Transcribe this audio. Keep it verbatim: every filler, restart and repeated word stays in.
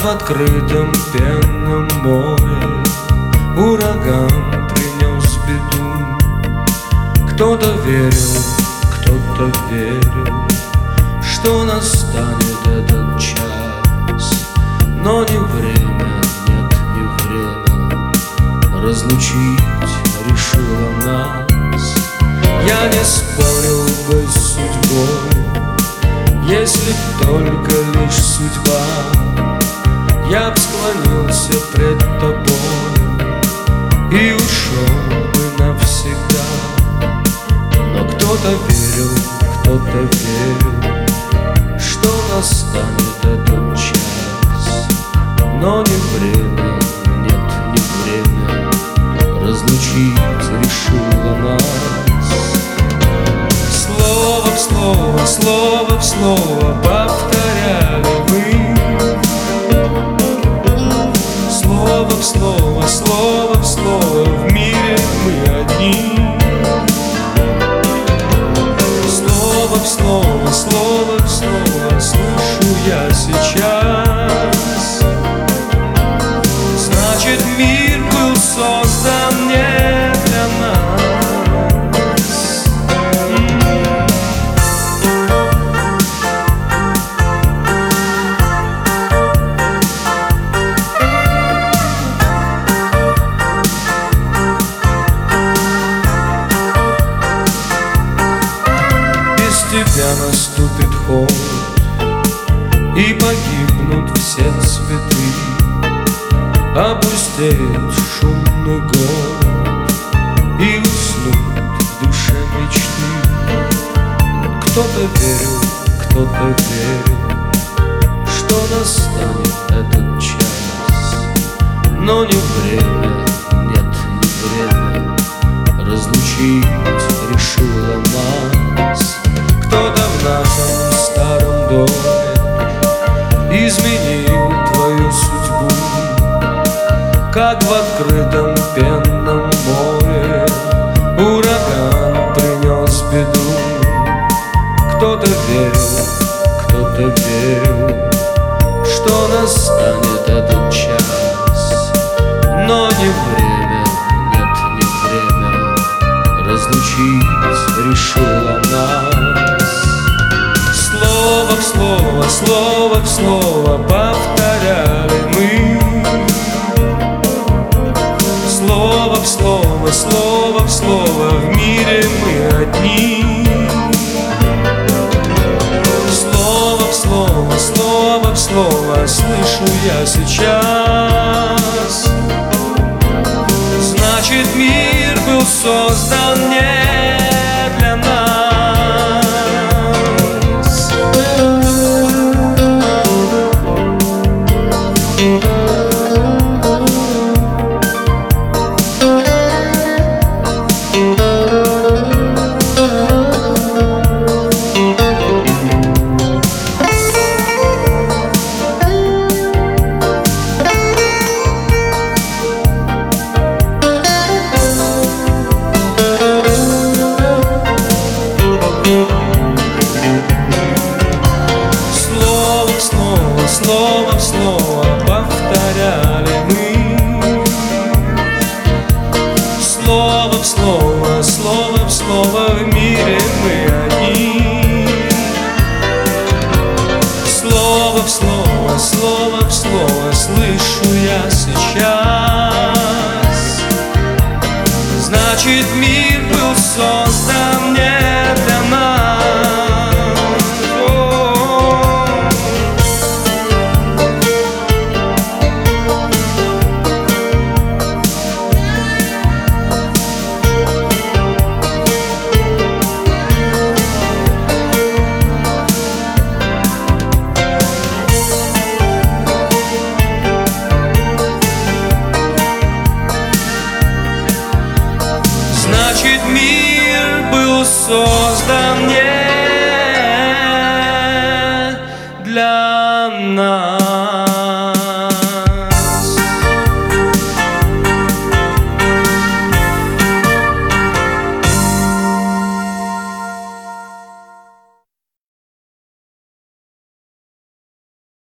в открытом пенном море ураган принес беду. Кто-то верил, кто-то верил, что настанет этот час, но не время, нет, не время разлучить решила нас. Я не спорил бы с судьбой, если б только лишь судьба. Я б склонился пред тобой и ушел бы навсегда. Но кто-то верил, кто-то верил, что настанет этот час, но не время, нет, не время разлучить решила нас. Слово в слово, слово в слово повторяли мы. Слово в слово, слово в слово, в мире мы одни. Слово в слово, слово в слово слышу я сейчас. Значит, мир был создан не для нас. Тебя наступит холод, и погибнут все цветы, опустеет шумный город, и уснут в душе мечты. Кто-то верил, кто-то верил, что настанет этот час, но не время, нет, не время разлучить решила нас. Кто-то в нашем старом доме изменил твою судьбу, как в открытом пенном море ураган принес беду. Кто-то верил, кто-то верил, что настанет этот час, но не время, нет, не время разлучить решила нас. Слово в слово, слово в слово повторяли мы. Слово в слово, слово в слово, в мире мы одни. Слово в слово, слово в слово слышу я сейчас. Значит, мир был создан не для нас. Слово в слово повторяли мы. Слово в слово, слово в слово, в мире мы одни. Слово в слово, слово в слово слышу я сейчас. Значит, мир был создан не для нас. Значит, мир был создан